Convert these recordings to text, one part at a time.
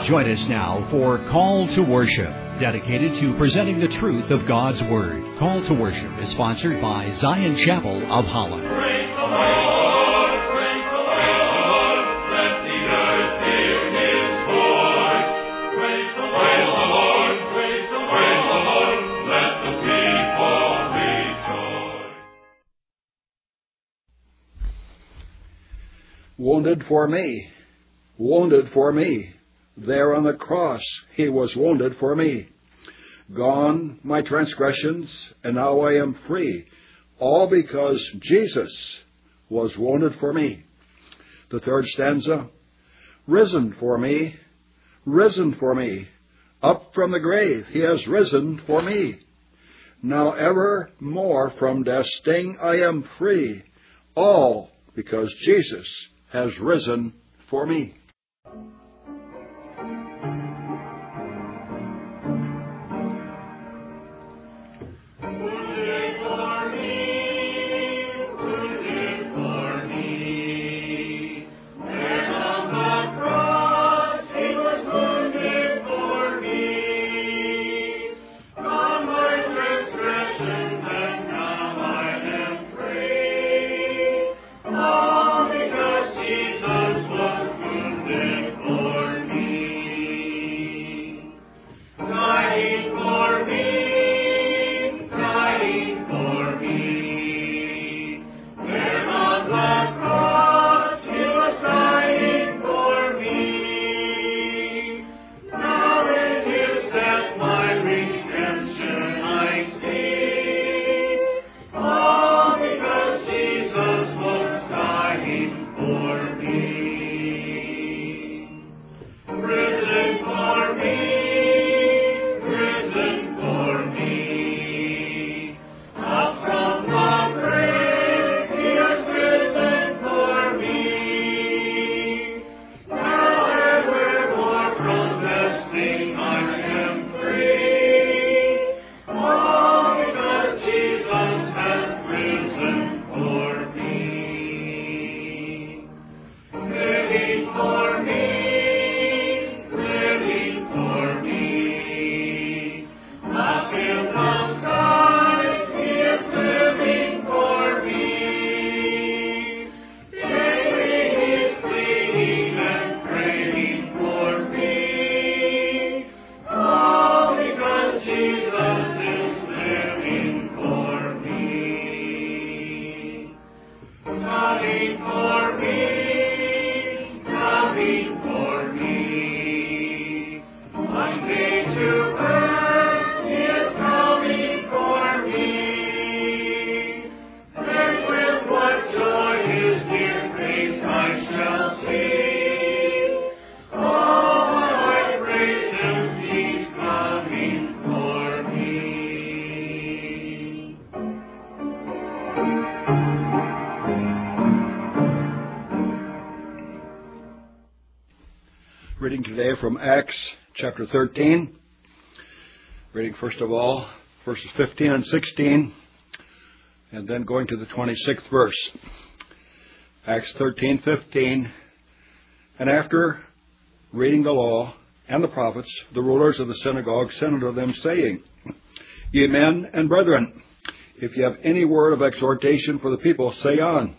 Join us now for Call to Worship, dedicated to presenting the truth of God's Word. Call to Worship is sponsored by Zion Chapel of Holland. Praise the Lord, praise the Lord, let the earth hear His voice. Praise the Lord, praise the Lord, let the people rejoice. Wounded for me, wounded for me. There on the cross He was wounded for me. Gone my transgressions, and now I am free, all because Jesus was wounded for me. The third stanza, risen for me, up from the grave He has risen for me. Now evermore from death's sting I am free, all because Jesus has risen for me. Reading today from Acts chapter 13. Reading first of all verses 15 and 16, and then going to the 26th verse. Acts 13:15. And after reading the law and the prophets, the rulers of the synagogue sent unto them, saying, Ye men and brethren, if ye have any word of exhortation for the people, say on.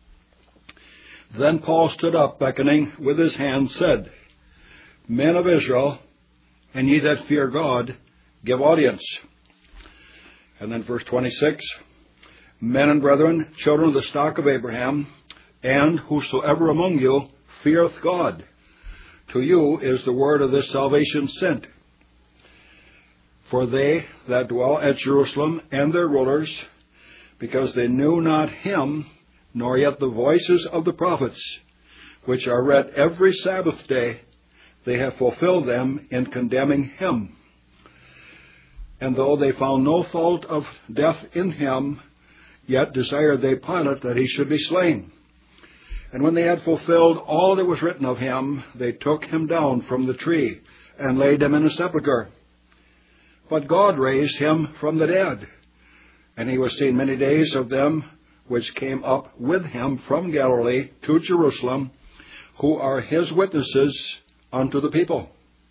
Then Paul stood up, beckoning with his hand, said, Men of Israel, and ye that fear God, give audience. And then verse 26, Men and brethren, children of the stock of Abraham, and whosoever among you feareth God, to you is the word of this salvation sent. For they that dwell at Jerusalem and their rulers, because they knew not him, nor yet the voices of the prophets, which are read every Sabbath day, they have fulfilled them in condemning him. And though they found no fault of death in him, yet desired they Pilate that he should be slain. And when they had fulfilled all that was written of him, they took him down from the tree, and laid him in a sepulchre. But God raised him from the dead, and he was seen many days of them which came up with him from Galilee to Jerusalem, who are his witnesses unto the people.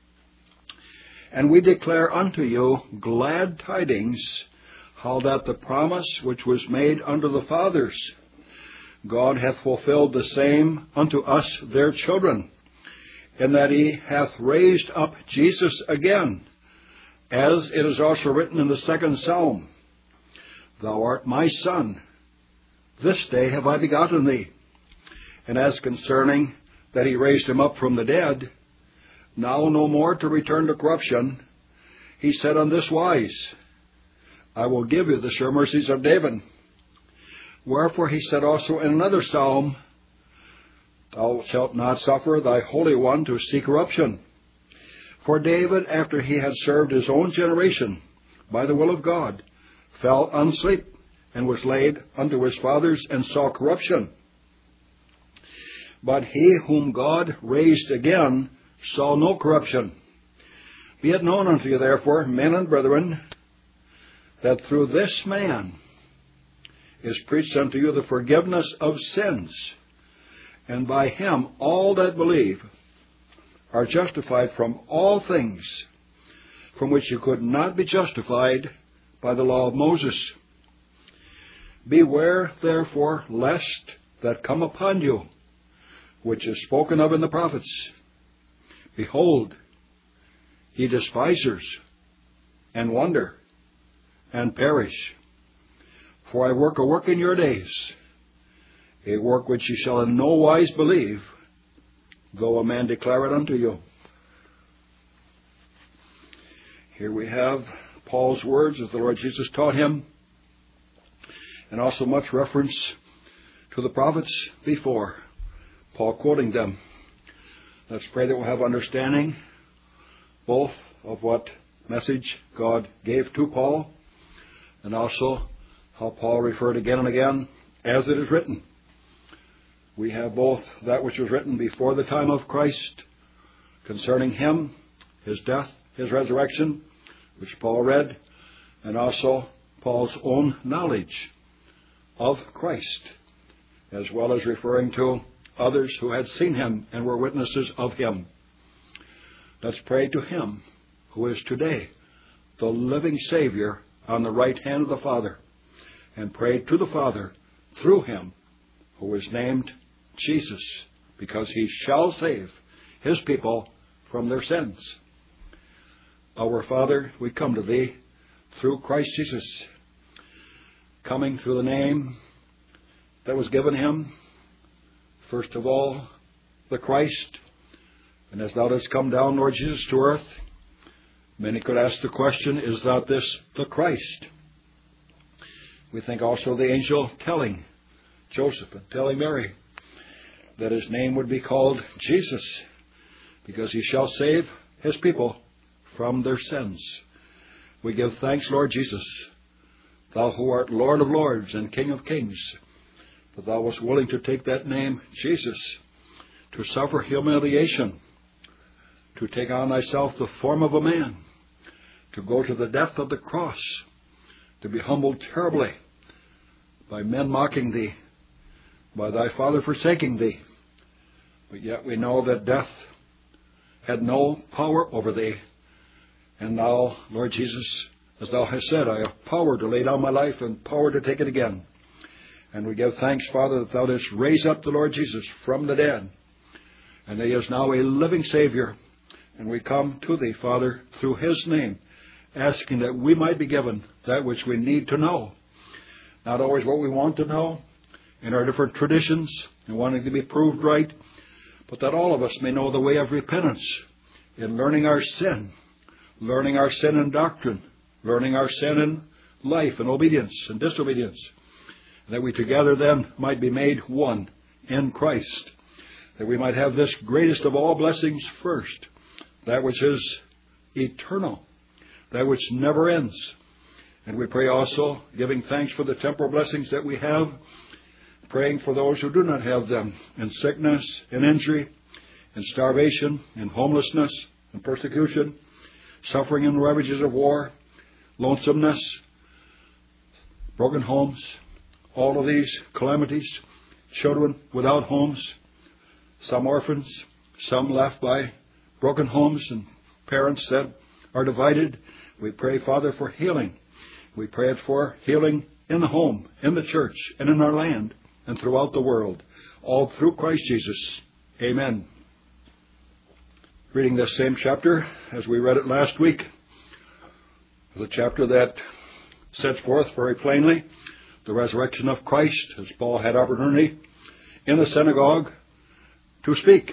And we declare unto you glad tidings, how that the promise which was made unto the fathers, God hath fulfilled the same unto us their children, in that he hath raised up Jesus again, as it is also written in the 2nd Psalm, Thou art my Son, this day have I begotten thee. And as concerning that he raised him up from the dead, now no more to return to corruption, he said on this wise, I will give you the sure mercies of David. Wherefore he said also in another psalm, Thou shalt not suffer thy Holy One to see corruption. For David, after he had served his own generation by the will of God, fell asleep and was laid unto his fathers and saw corruption. But he whom God raised again saw no corruption. Be it known unto you, therefore, men and brethren, that through this man is preached unto you the forgiveness of sins, and by him all that believe are justified from all things from which you could not be justified by the law of Moses. Beware, therefore, lest that come upon you, which is spoken of in the prophets. Behold, ye despisers, and wonder, and perish. For I work a work in your days, a work which ye shall in no wise believe, though a man declare it unto you. Here we have Paul's words as the Lord Jesus taught him, and also much reference to the prophets before, Paul quoting them. Let's pray that we'll have understanding both of what message God gave to Paul, and also how Paul referred again and again, as it is written. We have both that which was written before the time of Christ concerning him, his death, his resurrection, which Paul read, and also Paul's own knowledge of Christ, as well as referring to others who had seen him and were witnesses of him. Let's pray to him who is today the living Savior on the right hand of the Father, and pray to the Father through him who is named Jesus, because he shall save his people from their sins. Our Father, we come to thee through Christ Jesus, coming through the name that was given him, first of all, the Christ. And as thou dost come down, Lord Jesus, to earth, many could ask the question, is not this the Christ? We think also the angel telling Joseph and telling Mary that his name would be called Jesus, because he shall save his people from their sins. We give thanks, Lord Jesus, thou who art Lord of lords and King of kings, that thou wast willing to take that name, Jesus, to suffer humiliation, to take on thyself the form of a man, to go to the death of the cross, to be humbled terribly by men mocking thee, by thy Father forsaking thee. But yet we know that death had no power over thee. And now, Lord Jesus, as thou hast said, I have power to lay down my life and power to take it again. And we give thanks, Father, that thou didst raise up the Lord Jesus from the dead, and that he is now a living Savior. And we come to thee, Father, through his name, asking that we might be given that which we need to know. Not always what we want to know in our different traditions and wanting to be proved right, but that all of us may know the way of repentance in learning our sin in doctrine, learning our sin in life and obedience and disobedience, and that we together then might be made one in Christ, that we might have this greatest of all blessings first, that which is eternal, that which never ends. And we pray also, giving thanks for the temporal blessings that we have, praying for those who do not have them, in sickness, in injury, in starvation, in homelessness, in persecution, suffering in ravages of war, lonesomeness, broken homes, all of these calamities, children without homes, some orphans, some left by broken homes and parents that are divided, we pray, Father, for healing. We pray it for healing in the home, in the church, and in our land, and throughout the world, all through Christ Jesus. Amen. Reading this same chapter as we read it last week, is a chapter that sets forth very plainly the resurrection of Christ, as Paul had opportunity in the synagogue to speak.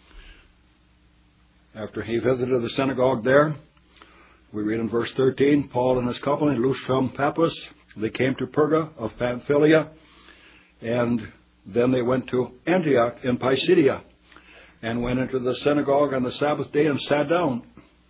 After he visited the synagogue there, we read in verse 13, Paul and his company loosed from Paphos. They came to Perga of Pamphylia, and then they went to Antioch in Pisidia, and went into the synagogue on the Sabbath day and sat down.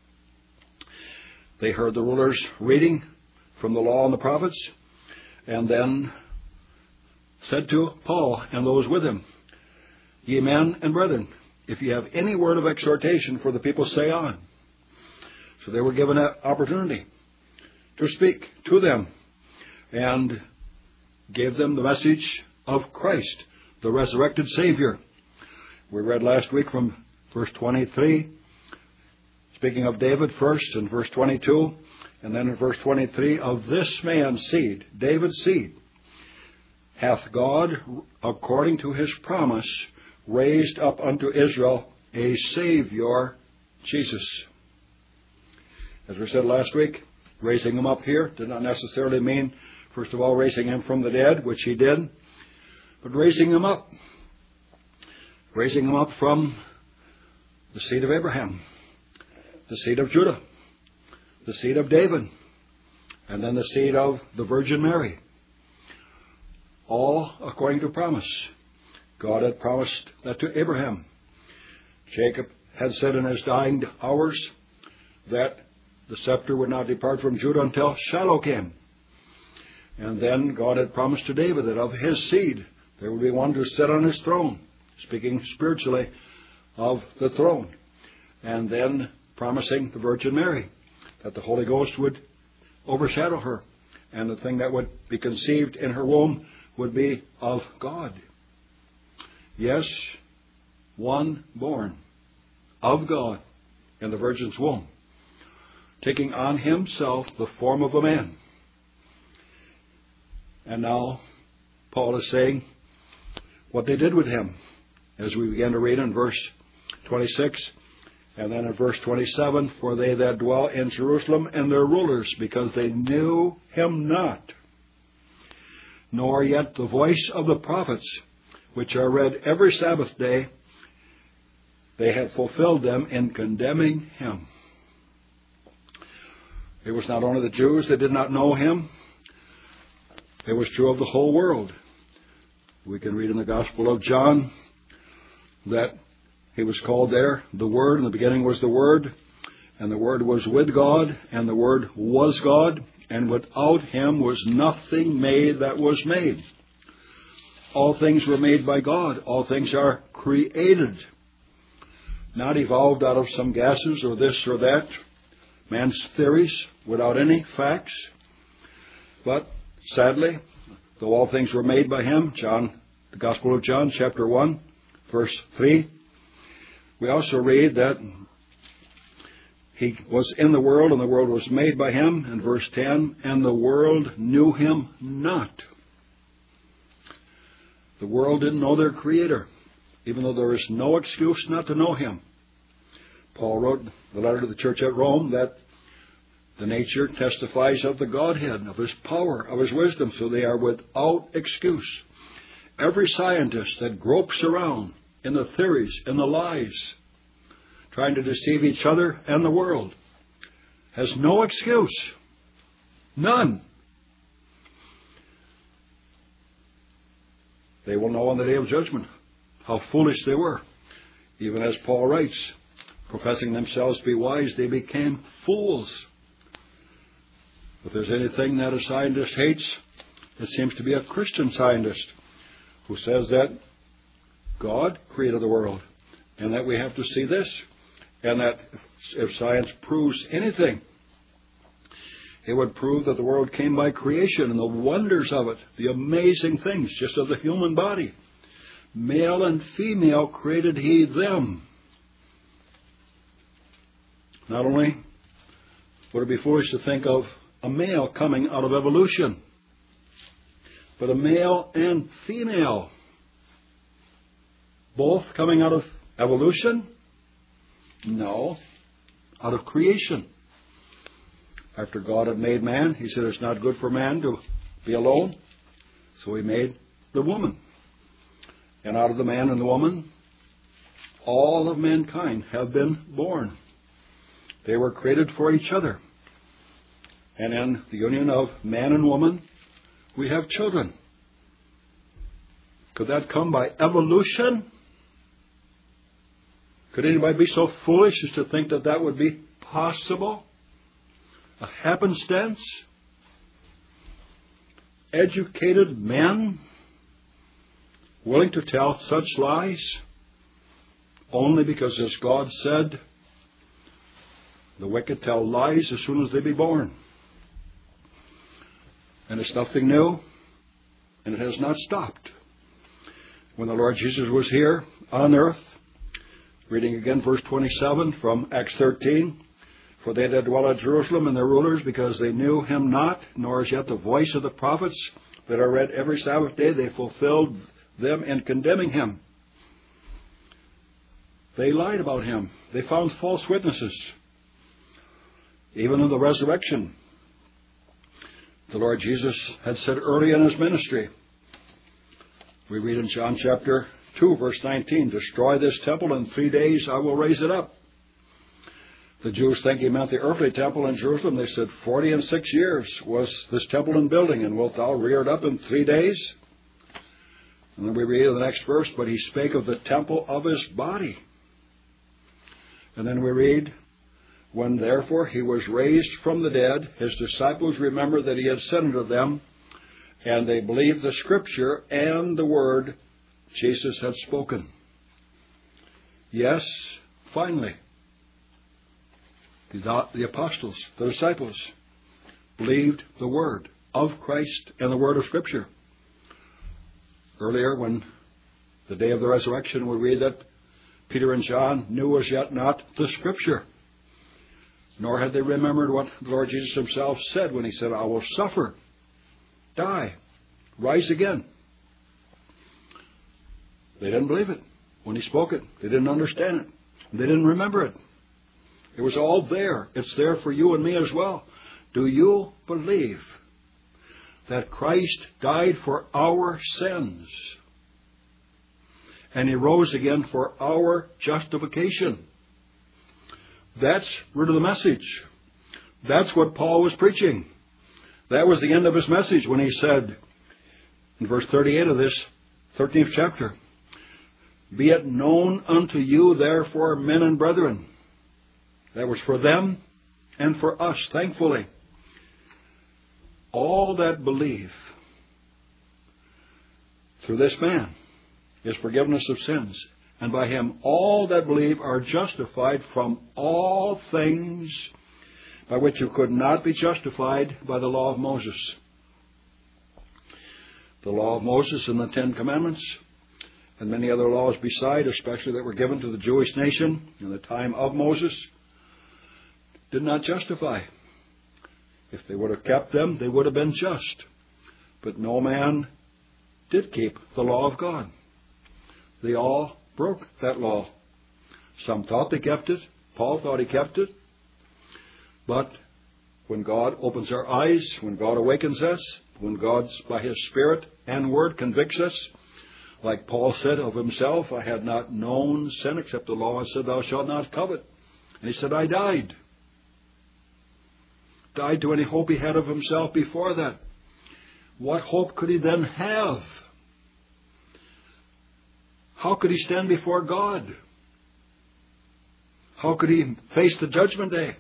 They heard the rulers reading from the law and the prophets, and then said to Paul and those with him, Ye men and brethren, if you have any word of exhortation for the people, say on. So they were given an opportunity to speak to them and gave them the message of Christ, the resurrected Savior. We read last week from verse 23, speaking of David first, in verse 22, and then in verse 23, of this man's seed, David's seed, hath God, according to his promise, raised up unto Israel a Savior, Jesus. As we said last week, raising him up here did not necessarily mean, first of all, raising him from the dead, which he did, but raising him up from the seed of Abraham, the seed of Judah, the seed of David, and then the seed of the Virgin Mary. All according to promise. God had promised that to Abraham. Jacob had said in his dying hours that the scepter would not depart from Judah until Shiloh came. And then God had promised to David that of his seed there would be one to sit on his throne, speaking spiritually of the throne. And then promising the Virgin Mary that the Holy Ghost would overshadow her, and the thing that would be conceived in her womb would be of God. Yes, one born of God in the Virgin's womb, taking on himself the form of a man. And now Paul is saying what they did with him, as we begin to read in verse 26, and then in verse 27, for they that dwell in Jerusalem and their rulers, because they knew him not, nor yet the voice of the prophets, which are read every Sabbath day, they have fulfilled them in condemning him. It was not only the Jews that did not know him, it was true of the whole world. We can read in the Gospel of John that he was called there the Word. In the beginning was the Word, and the Word was with God, and the Word was God, and without him was nothing made that was made. All things were made by God. All things are created, not evolved out of some gases or this or that, man's theories without any facts. But sadly, though all things were made by him, the Gospel of John, chapter 1, verse 3, we also read that he was in the world, and the world was made by him, in verse 10, and the world knew him not. The world didn't know their Creator, even though there is no excuse not to know him. Paul wrote the letter to the church at Rome that the nature testifies of the Godhead, of his power, of his wisdom, so they are without excuse. Every scientist that gropes around in the theories and the lies, trying to deceive each other and the world, has no excuse. None. They will know on the day of judgment how foolish they were. Even as Paul writes, professing themselves to be wise, they became fools. If there's anything that a scientist hates, it seems to be a Christian scientist who says that God created the world and that we have to see this, and that if science proves anything, it would prove that the world came by creation and the wonders of it, the amazing things just of the human body. Male and female created he them. Not only Would it be foolish to think of a male coming out of evolution? But a male and female, both coming out of evolution? No, out of creation. After God had made man, He said it's not good for man to be alone, so He made the woman. And out of the man and the woman, all of mankind have been born. They were created for each other. And in the union of man and woman, we have children. Could that come by evolution? Could anybody be so foolish as to think that that would be possible? A happenstance? Educated men willing to tell such lies only because, as God said, the wicked tell lies as soon as they be born. And it's nothing new, and it has not stopped. When the Lord Jesus was here on earth, reading again verse 27 from Acts 13, for they that dwell at Jerusalem and their rulers, because they knew Him not, nor as yet the voice of the prophets that are read every Sabbath day, they fulfilled them in condemning Him. They lied about Him. They found false witnesses. Even in the resurrection, the Lord Jesus had said early in His ministry, we read in John chapter 2, verse 19, destroy this temple, in 3 days I will raise it up. The Jews think He meant the earthly temple in Jerusalem. They said, 46 years was this temple in building, and wilt thou rear it up in 3 days? And then we read in the next verse, but He spake of the temple of His body. And then we read, when therefore He was raised from the dead, His disciples remembered that He had said unto them, and they believed the Scripture and the word Jesus had spoken. Yes, finally, the apostles, the disciples, believed the word of Christ and the word of Scripture. Earlier, when the day of the resurrection, we read that Peter and John knew as yet not the Scripture, nor had they remembered what the Lord Jesus Himself said when He said, I will suffer, die, rise again. They didn't believe it when He spoke it. They didn't understand it. They didn't remember it. It was all there. It's there for you and me as well. Do you believe that Christ died for our sins and He rose again for our justification? That's root of the message. That's what Paul was preaching. That was the end of his message when he said, in verse 38 of this 13th chapter, be it known unto you, therefore, men and brethren. That was for them and for us, thankfully. All that believe through this man is forgiveness of sins. And by Him all that believe are justified from all things by which you could not be justified by the law of Moses. The law of Moses and the Ten Commandments and many other laws beside, especially that were given to the Jewish nation in the time of Moses, did not justify. If they would have kept them, they would have been just. But no man did keep the law of God. They all broke that law. Some thought they kept it. Paul thought he kept it. But when God opens our eyes, when God awakens us, when God, by His Spirit and Word, convicts us, like Paul said of himself, I had not known sin except the law said, thou shalt not covet. And he said, I died. Died to any hope he had of himself before that. What hope could he then have? How could he stand before God? How could he face the judgment day?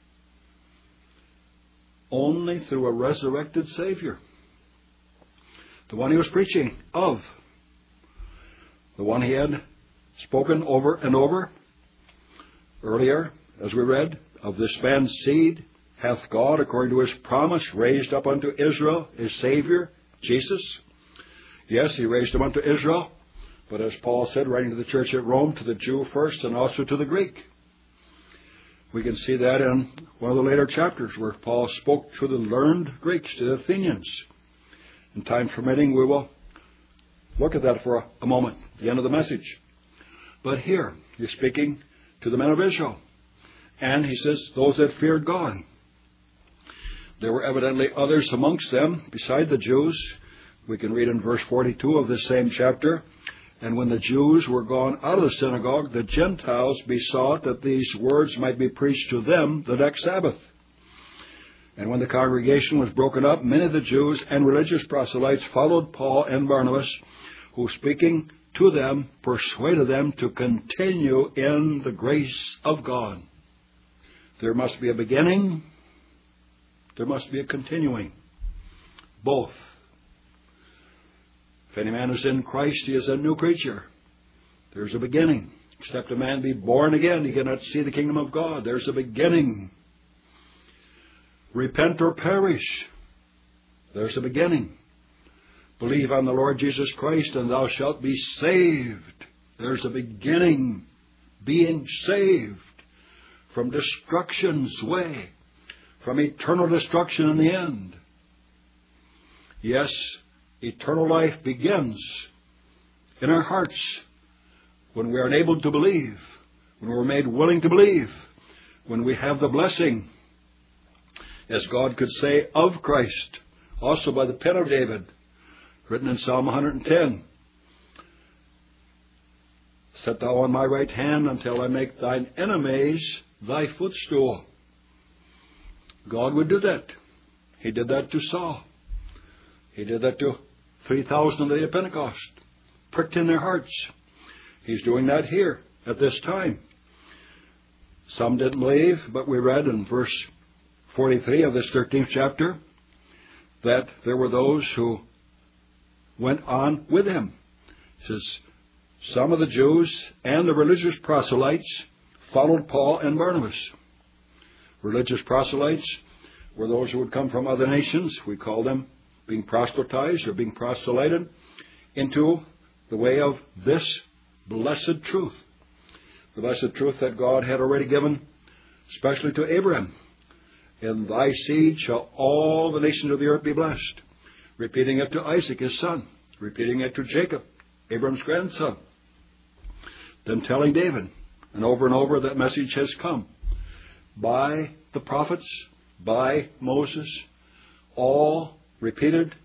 Only through a resurrected Savior. The one he was preaching of. The one he had spoken over and over earlier, as we read, of this man's seed hath God, according to His promise, raised up unto Israel His Savior, Jesus. Yes, He raised him unto Israel, but as Paul said, writing to the church at Rome, to the Jew first and also to the Greek. We can see that in one of the later chapters where Paul spoke to the learned Greeks, to the Athenians. In time permitting, we will look at that for a moment, the end of the message. But here, he's speaking to the men of Israel. And he says, those that feared God. There were evidently others amongst them, beside the Jews. We can read in verse 42 of this same chapter. And when the Jews were gone out of the synagogue, the Gentiles besought that these words might be preached to them the next Sabbath. And when the congregation was broken up, many of the Jews and religious proselytes followed Paul and Barnabas, who, speaking to them, persuaded them to continue in the grace of God. There must be a beginning. There must be a continuing. Both. If any man is in Christ, he is a new creature. There's a beginning. Except a man be born again, he cannot see the kingdom of God. There's a beginning. Repent or perish. There's a beginning. Believe on the Lord Jesus Christ and thou shalt be saved. There's a beginning. Being saved from destruction's way, from eternal destruction in the end. Yes, eternal life begins in our hearts when we are enabled to believe, when we're made willing to believe, when we have the blessing, as God could say of Christ, also by the pen of David, written in Psalm 110. Set thou on my right hand until I make thine enemies thy footstool. God would do that. He did that to Saul. He did that to 3,000 on the day of Pentecost. Pricked in their hearts. He's doing that here at this time. Some didn't believe, but we read in verse 43 of this 13th chapter that there were those who went on with him. It says, some of the Jews and the religious proselytes followed Paul and Barnabas. Religious proselytes were those who would come from other nations. We call them being proselytized or being proselyted into the way of this blessed truth. The blessed truth that God had already given, especially to Abraham. In thy seed shall all the nations of the earth be blessed. Repeating it to Isaac, his son. Repeating it to Jacob, Abraham's grandson. Then telling David, and over that message has come by the prophets, by Moses, all repeated.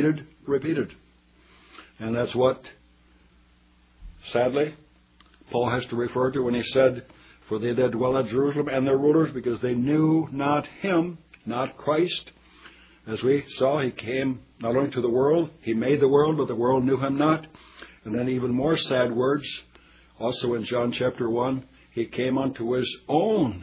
And that's what, sadly, Paul has to refer to when he said, for they that dwell at Jerusalem and their rulers, because they knew not him, not Christ. As we saw, he came not only to the world, he made the world, but the world knew him not. And then even more sad words, also in John chapter 1, he came unto his own,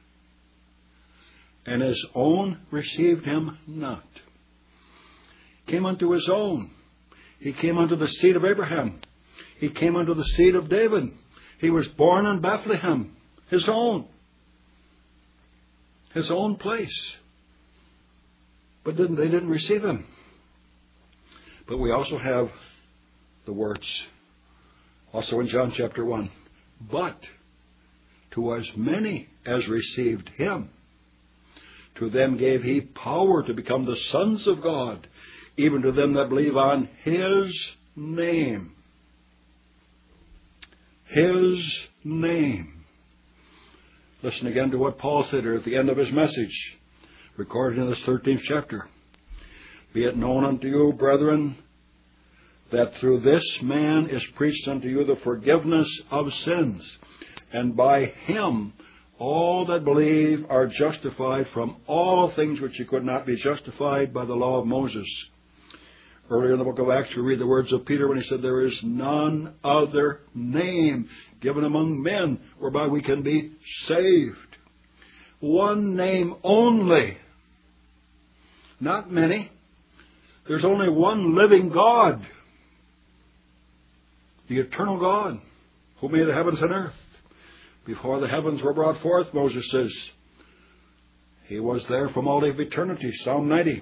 and his own received him not. Came unto his own. He came unto the seed of Abraham. He came unto the seed of David. He was born in Bethlehem, his own place. But they didn't receive him. But we also have the words, also in John chapter 1, but to as many as received him, to them gave he power to become the sons of God, even to them that believe on his name. His name. Listen again to what Paul said here at the end of his message, recorded in this 13th chapter. Be it known unto you, brethren, that through this man is preached unto you the forgiveness of sins, and by him all that believe are justified from all things which you could not be justified by the law of Moses. Earlier in the book of Acts, we read the words of Peter when he said, there is none other name given among men whereby we can be saved. One name only. Not many. There's only one living God. The eternal God who made the heavens and earth. Before the heavens were brought forth, Moses says, he was there from all of eternity. Psalm 90.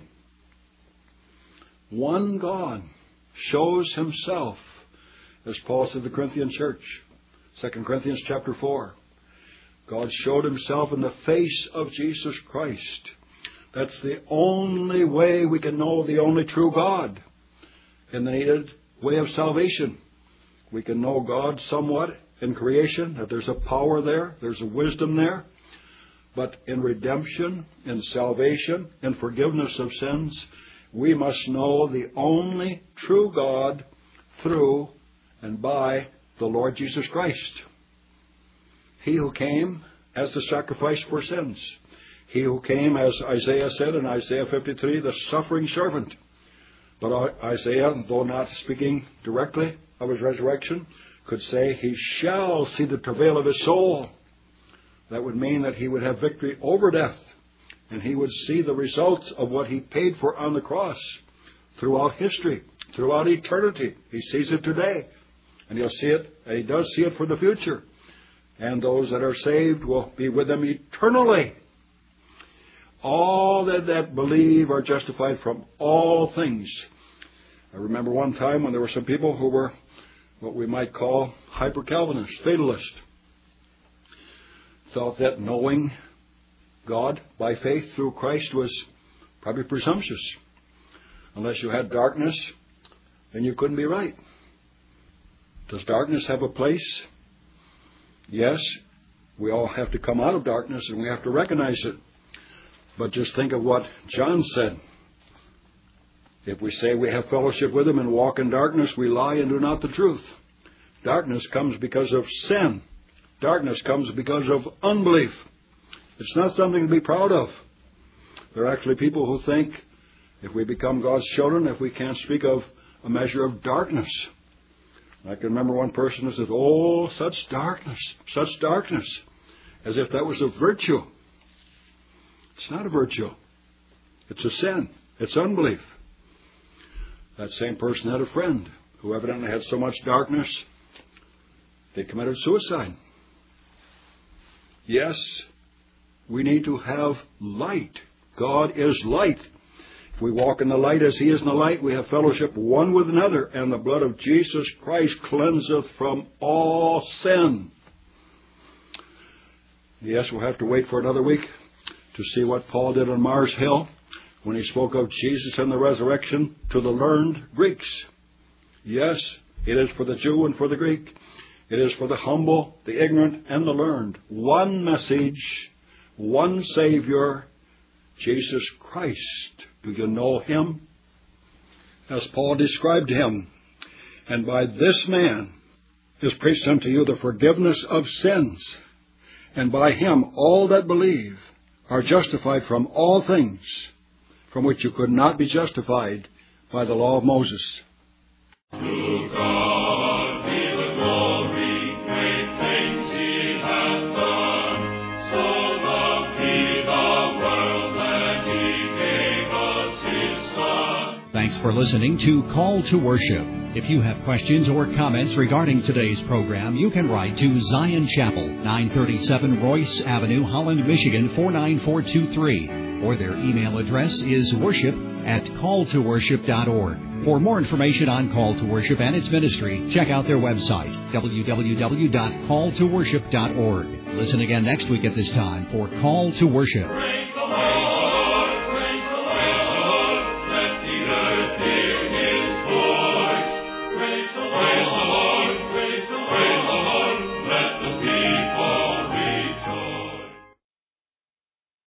One God shows himself, as Paul said to the Corinthian church, 2 Corinthians chapter 4. God showed himself in the face of Jesus Christ. That's the only way we can know the only true God in the needed way of salvation. We can know God somewhat in creation, that there's a power there, there's a wisdom there. But in redemption, in salvation, in forgiveness of sins, we must know the only true God through and by the Lord Jesus Christ. He who came as the sacrifice for sins. He who came, as Isaiah said in Isaiah 53, the suffering servant. But Isaiah, though not speaking directly of his resurrection, could say, he shall see the travail of his soul. That would mean that he would have victory over death, and he would see the results of what he paid for on the cross throughout history, throughout eternity. He sees it today, and he'll see it, and he does see it for the future. And those that are saved will be with him eternally. All that believe are justified from all things. I remember one time when there were some people who were what we might call hyper-Calvinist, fatalist. Thought that knowing God by faith through Christ was probably presumptuous. Unless you had darkness, then you couldn't be right. Does darkness have a place? Yes, we all have to come out of darkness and we have to recognize it. But just think of what John said. If we say we have fellowship with him and walk in darkness, we lie and do not the truth. Darkness comes because of sin. Darkness comes because of unbelief. It's not something to be proud of. There are actually people who think if we become God's children, if we can't speak of a measure of darkness. I can remember one person who said, oh, such darkness, as if that was a virtue. It's not a virtue. It's a sin. It's unbelief. That same person had a friend who evidently had so much darkness, they committed suicide. Yes, we need to have light. God is light. If we walk in the light as he is in the light, we have fellowship one with another, and the blood of Jesus Christ cleanseth from all sin. Yes, we'll have to wait for another week to see what Paul did on Mars Hill when he spoke of Jesus and the resurrection to the learned Greeks. Yes, it is for the Jew and for the Greek. It is for the humble, the ignorant, and the learned. One message, one Savior, Jesus Christ. Do you know him? As Paul described him, and by this man is preached unto you the forgiveness of sins, and by him all that believe are justified from all things from which you could not be justified by the law of Moses. To God be the glory, great things he hath done. So loved he the world that he gave us his Son. Thanks for listening to Call to Worship. If you have questions or comments regarding today's program, you can write to Zion Chapel, 937 Royce Avenue, Holland, Michigan, 49423. Or their email address is worship@calltoworship.org. For more information on Call to Worship and its ministry, check out their website, www.calltoworship.org. Listen again next week at this time for Call to Worship.